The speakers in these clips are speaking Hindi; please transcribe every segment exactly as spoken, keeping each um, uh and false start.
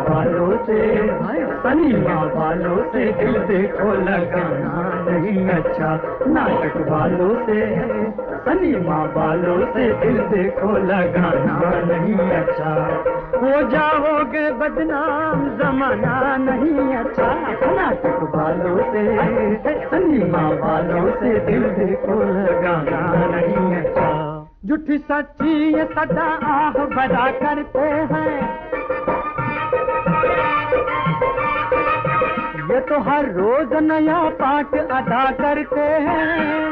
वालों से, सिनेमा वालों से दिल देखो लगाना नहीं अच्छा। नाटक वालों से, सिनेमा वालों से दिल देखो लगाना नहीं अच्छा। हो जाओगे बदनाम, जमाना नहीं अच्छा। नाटक वालों से, सिनेमा वालों से दिल देखो लगाना नहीं अच्छा। झूठी सच्ची ये सदा आह भरा करते हैं, ये तो हर रोज नया पाठ अदा करते हैं।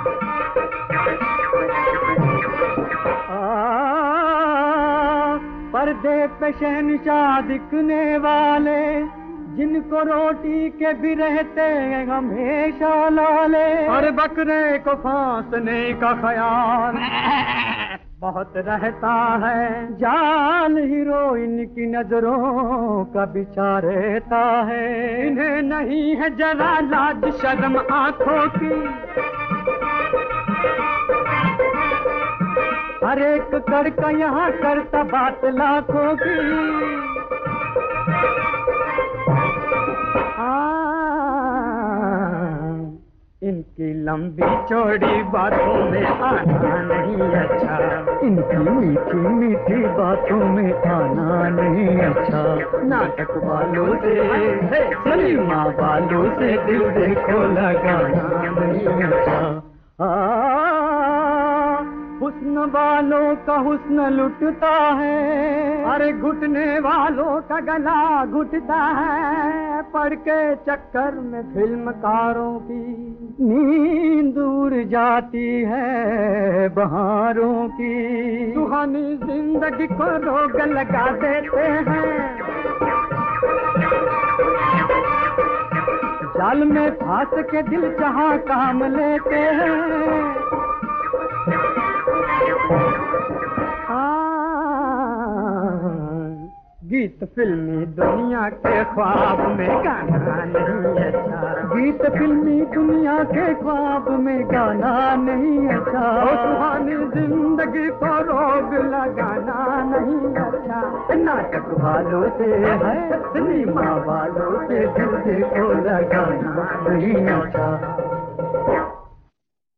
पर्दे पे शहंशाह दिखने वाले, जिनको रोटी के भी रहते हैं हमेशा लाले। और बकरे को फांसने का ख्याल बहुत रहता है, जाल हीरोइन की नजरों का बिछा रहता है। इन्हें नहीं है जरा लाज शर्म आंखों की, हर एक करका यहाँ करता बात लाखों की। इनकी लंबी चौड़ी बातों में आना नहीं अच्छा, इनकी मीठी मीठी बातों में आना नहीं अच्छा। नाटक वालों से, सिनेमा वालों से दिल देखो लगाना नहीं अच्छा। हुस्न वालों का हुस्न लुटता है, अरे घुटने वालों का गला घुटता है। पढ़ के चक्कर में फिल्मकारों की नींद उड़ जाती है बहारों की। सुहानी जिंदगी को रोग लगा देते हैं, जाल में फांस के दिल चाहा काम लेते हैं। गीत फिल्मी दुनिया के ख्वाब में गाना नहीं अच्छा, गीत फिल्मी दुनिया के ख्वाब में गाना नहीं अच्छा। सुहानी जिंदगी को रोग लगाना नहीं अच्छा। नाटक वालों से है, सिनेमा वालों से दिल को लगाना नहीं अच्छा।